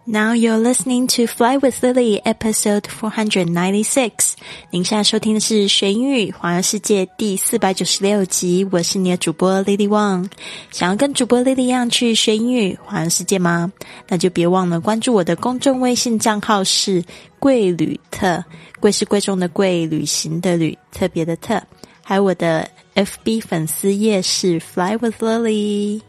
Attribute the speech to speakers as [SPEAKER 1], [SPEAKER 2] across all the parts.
[SPEAKER 1] Now you're listening to Fly with Lily, episode 496. 您现在收听的是学英语环游世界第496集，我是你的主播 Lily Wang。想要跟主播 Lily 一样去学英语环游世界吗？那就别忘了关注我的公众微信账号是贵旅特，贵是贵重的贵，旅行的旅，特别的特，还有我的 FB 粉丝页是 Fly with Lily。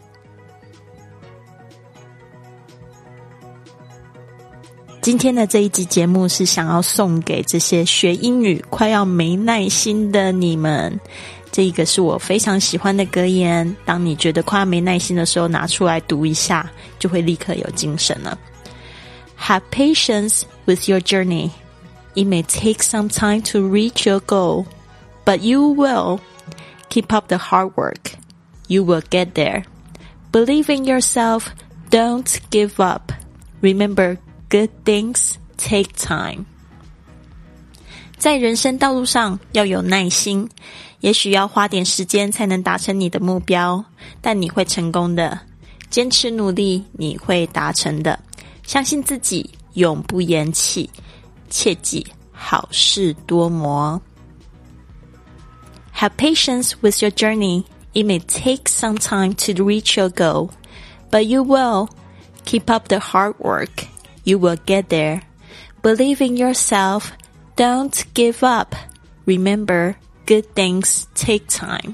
[SPEAKER 1] 今天的这一集节目是想要送给这些学英语快要没耐心的你们。这一个是我非常喜欢的格言，当你觉得快要没耐心的时候拿出来读一下，就会立刻有精神了。Have patience with your journey. It may take some time to reach your goal, but you will. Keep up the hard work. You will get there. Believe in yourself. Don't give up. Remember,Good things take time. 在人生道路上要有耐心，也许要花点时间才能达成你的目标，但你会成功的。坚持努力，你会达成的。相信自己，永不言弃。切记，好事多磨。Have patience with your journey. It may take some time to reach your goal, but you will. Keep up the hard work.You will get there. Believe in yourself. Don't give up. Remember, good things take time.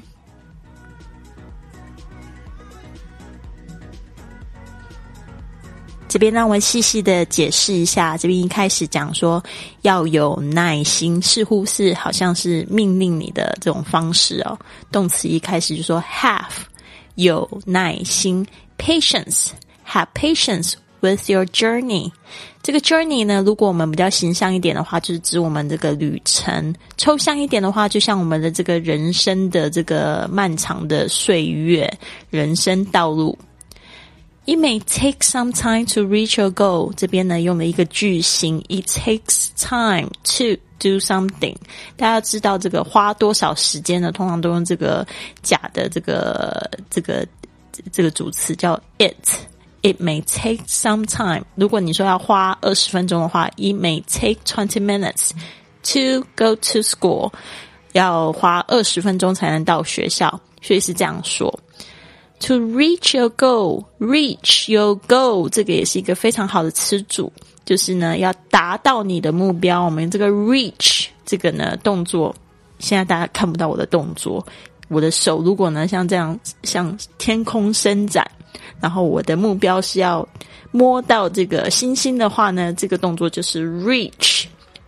[SPEAKER 1] 这边让我细细的解释一下，这边一开始讲说要有耐心，似乎是好像是命令你的这种方式哦。动词一开始就说 have 有耐心 patience have patience.With your journey. 这个 journey 呢，如果我们比较形象一点的话，就是指我们这个旅程。抽象一点的话，就像我们的这个人生的这个漫长的岁月，人生道路。It may take some time to reach your goal. 这边呢，用了一个句型 It takes time to do something. 大家要知道这个花多少时间呢，通常都用这个假的这个主词叫 it.It may take some time. 如果你说要花20分钟的话 It may take 20 minutes to go to school. 要花20分钟才能到学校，所以是这样说。To reach your goal. Reach your goal. 这个也是一个非常好的词组，就是呢要达到你的目标。我们这个 reach 这个呢动作，现在大家看不到我的动作，我的手如果呢像这样向天空伸展，然后我的目标是要摸到这个星星的话呢，这个动作就是 reach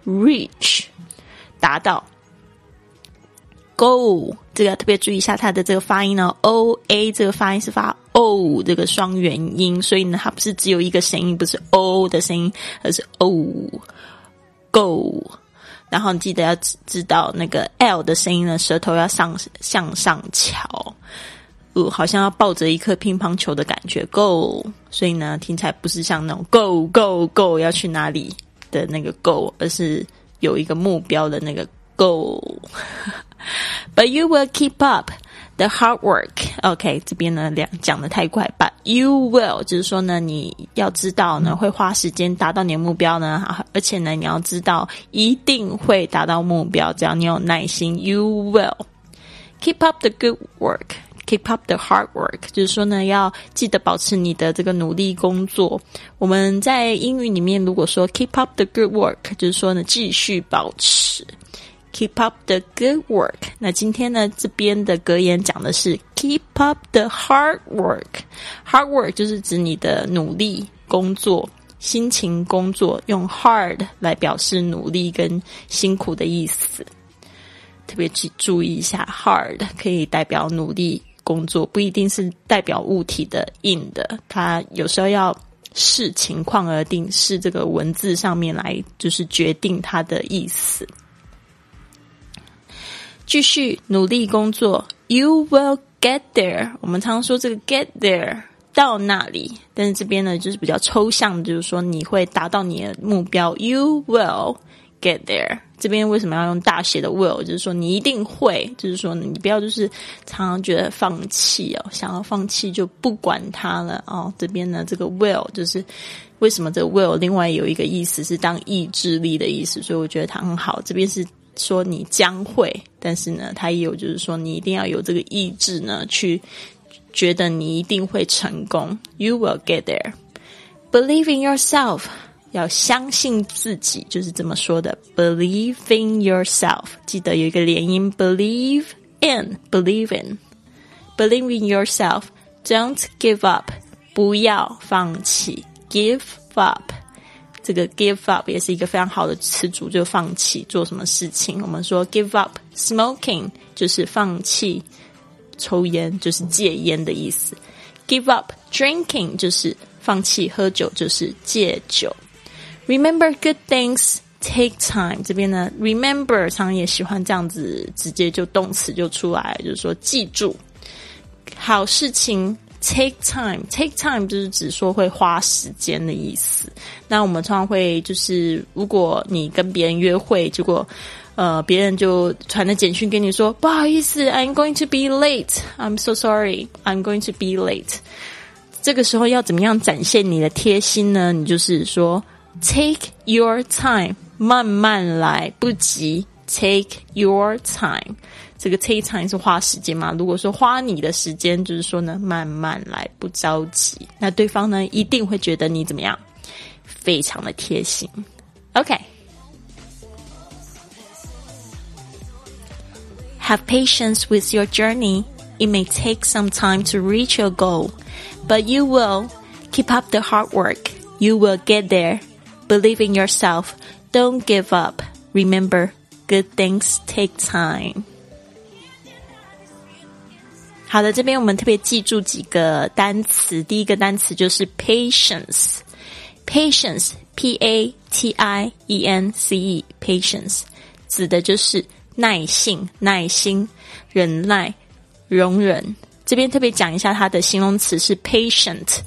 [SPEAKER 1] 达到。Go 这个要特别注意一下它的这个发音呢 OA 这个发音是发 O 这个双元音，所以呢它不是只有一个声音，不是 O 的声音，而是 O Go。然后你记得要知道那个 L 的声音呢，舌头要向上翘，好像要抱着一颗乒乓球的感觉 Go， 所以呢听起来不是像那种 Go Go Go 要去哪里的那个 Go， 而是有一个目标的那个 Go But you will keep up the hard work. OK， 这边呢讲得太快 But you will 就是说呢你要知道呢会花时间达到你的目标呢，而且呢你要知道一定会达到目标，只要你有耐心 You will keep up the good work.Keep up the hard work 就是说呢要记得保持你的这个努力工作。我们在英语里面如果说 keep up the good work 就是说呢继续保持 keep up the good work。 那今天呢这边的格言讲的是 keep up the hard work。 hard work 就是指你的努力工作，辛勤工作，用 hard 来表示努力跟辛苦的意思。特别注意一下 hard 可以代表努力工作，不一定是代表物体的硬的，它有时候要视情况而定，视这个文字上面来就是决定它的意思。继续努力工作 You will get there。 我们常说这个 get there 到那里，但是这边呢就是比较抽象的，就是说你会达到你的目标 You will get there， 这边为什么要用大写的 will， 就是说你一定会，就是说你不要就是常常觉得放弃哦，想要放弃就不管它了哦。这边呢这个 will 就是为什么这个 will 另外有一个意思是当意志力的意思，所以我觉得它很好。这边是说你将会，但是呢它也有就是说你一定要有这个意志呢去觉得你一定会成功。 You will get there. Believe in yourself，要相信自己，就是这么说的 Believe in yourself， 记得有一个连音 Believe in Believe in yourself. Don't give up， 不要放弃 Give up， 这个 give up 也是一个非常好的词组，就放弃做什么事情。我们说 give up smoking 就是放弃抽烟，就是戒烟的意思。 Give up drinking 就是放弃喝酒，就是戒酒。Remember good things take time， 这边呢 remember 常常也喜欢这样子直接就动词就出来，就是说记住好事情。take time 就是指说会花时间的意思。那我们常常会就是如果你跟别人约会，结果别人就传了简讯给你说不好意思 I'm going to be late， I'm so sorry I'm going to be late。 这个时候要怎么样展现你的贴心呢？你就是说Take your time， 慢慢来，不急。Take your time， 这个 take time 是花时间嘛？如果说花你的时间，就是说呢，慢慢来，不着急。那对方呢，一定会觉得你怎么样？非常的贴心。OK。Have patience with your journey. It may take some time to reach your goal, but you will. Keep up the hard work. You will get there.Believe in yourself. Don't give up. Remember, good things take time. 好的，这边我们特别记住几个单词。第一个单词就是 patience. Patience, P-A-T-I-E-N-C-E, patience. 指的就是耐性、耐心、忍耐、容忍。这边特别讲一下它的形容词是 patient,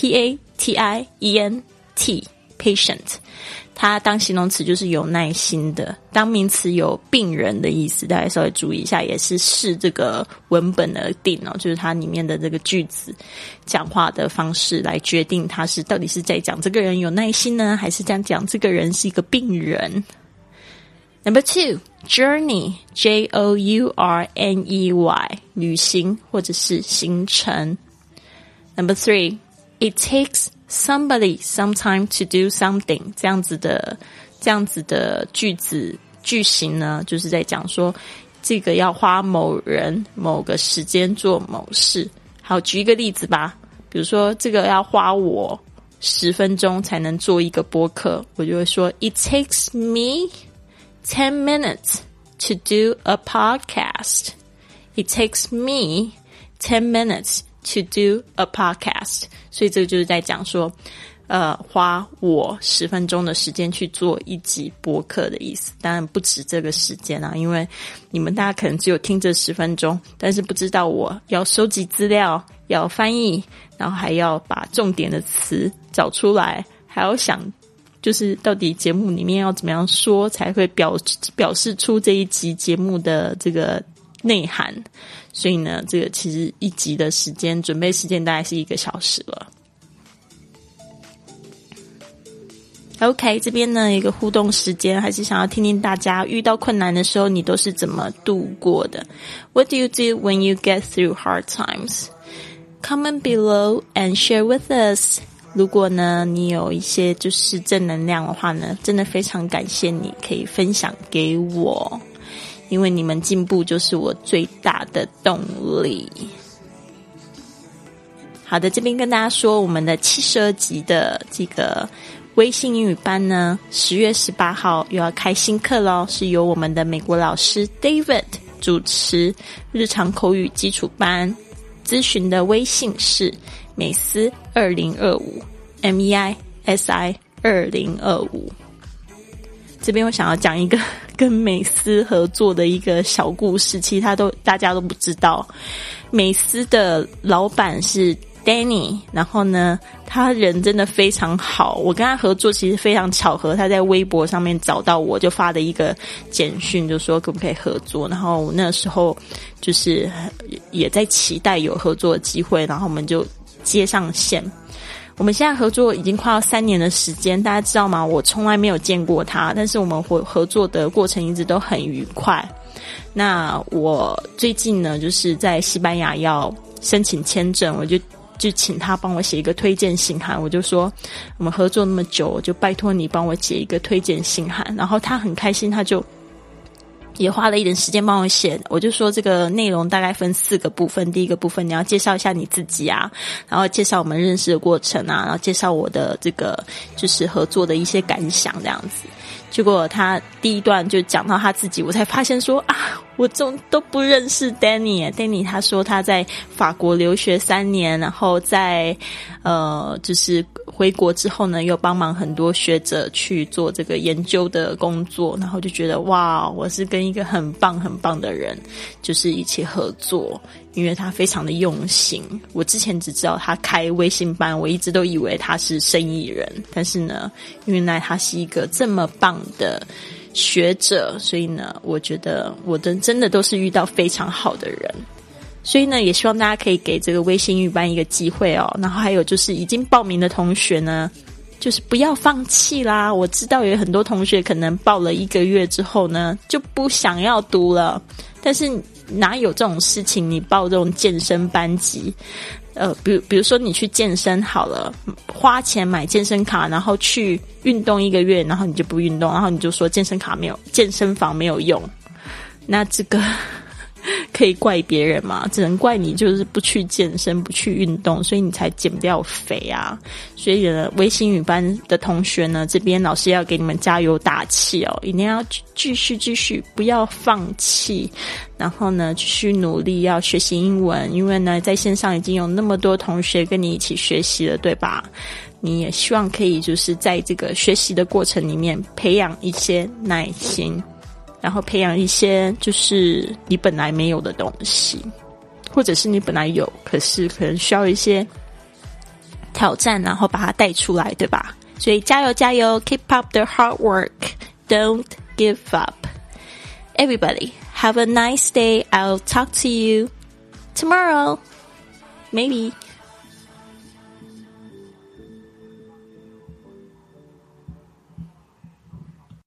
[SPEAKER 1] P-A-T-I-E-N-T.Patient， 它当形容词就是有耐心的，当名词有病人的意思，大家稍微注意一下，也是视这个文本而定哦，就是它里面的这个句子讲话的方式来决定它是到底是在讲这个人有耐心呢，还是在讲这个人是一个病人。Number 2, journey, J-O-U-R-N-E-Y, 旅行或者是行程。Number 3, it takes somebody some time to do something， 这样子的句型呢，就是在讲说这个要花某人某个时间做某事。好，举一个例子吧，比如说这个要花我10分钟才能做一个播客，我就会说 It takes me 10 minutes to do a podcast. It takes me 10 minutes to do a podcast， 所以这个就是在讲说花我10分钟的时间去做一集播客的意思。当然不止这个时间啊，因为你们大家可能只有听这10分钟，但是不知道我要收集资料，要翻译，然后还要把重点的词找出来，还要想就是到底节目里面要怎么样说才会表示出这一集节目的这个内涵。所以呢，这个其实一集的时间准备时间大概是1个小时了。OK， 这边呢有一个互动时间，还是想要听听大家遇到困难的时候你都是怎么度过的。 What do you do when you get through hard times? Comment below and share with us。 如果呢你有一些就是正能量的话呢，真的非常感谢你可以分享给我，因为你们进步就是我最大的动力。好的，这边跟大家说我们的72集的这个微信英语班呢10月18号又要开新课咯，是由我们的美国老师 David 主持日常口语基础班。咨询的微信是美思2025 MEISI 2025。这边我想要讲一个跟美思合作的一个小故事，其实大家都不知道。美思的老板是 Danny， 然后呢他人真的非常好，我跟他合作其实非常巧合，他在微博上面找到我，就发了一个简讯，就说可不可以合作，然后我那时候就是也在期待有合作的机会，然后我们就接上线。我们现在合作已经快要3年的时间，大家知道吗？我从来没有见过他，但是我们合作的过程一直都很愉快。那我最近呢，就是在西班牙要申请签证，我就请他帮我写一个推荐信函，我就说我们合作那么久，我就拜托你帮我写一个推荐信函。然后他很开心，他就也花了一点时间帮我写，我就说这个内容大概分4个部分，第一个部分你要介绍一下你自己啊，然后介绍我们认识的过程啊，然后介绍我的这个就是合作的一些感想这样子。结果他第一段就讲到他自己，我才发现说我都不认识 Danny。Danny 他说他在法国留学3年，然后在就是回国之后呢，又帮忙很多学者去做这个研究的工作，然后就觉得哇，我是跟一个很棒很棒的人就是一起合作，因为他非常的用心。我之前只知道他开微信班，我一直都以为他是生意人，但是呢，原来他是一个这么棒的学者，所以呢，我觉得我真的都是遇到非常好的人。所以呢，也希望大家可以给这个微星语班一个机会哦。然后还有就是已经报名的同学呢，就是不要放弃啦。我知道有很多同学可能报了1个月之后呢，就不想要读了。但是哪有这种事情？你报这种健身班级，比如说你去健身好了，花钱买健身卡，然后去运动1个月，然后你就不运动，然后你就说健身房没有用，那这个可以怪别人吗？只能怪你就是不去健身不去运动，所以你才减不掉肥啊。所以呢，微星语班的同学呢，这边老师要给你们加油打气哦，一定要继续不要放弃，然后呢继续努力要学习英文，因为呢在线上已经有那么多同学跟你一起学习了，对吧？你也希望可以就是在这个学习的过程里面培养一些耐心，然后培养一些就是你本来没有的东西，或者是你本来有，可是可能需要一些挑战，然后把它带出来，对吧？所以加油加油 ，keep up the hard work, don't give up. Everybody, have a nice day. I'll talk to you tomorrow. Maybe.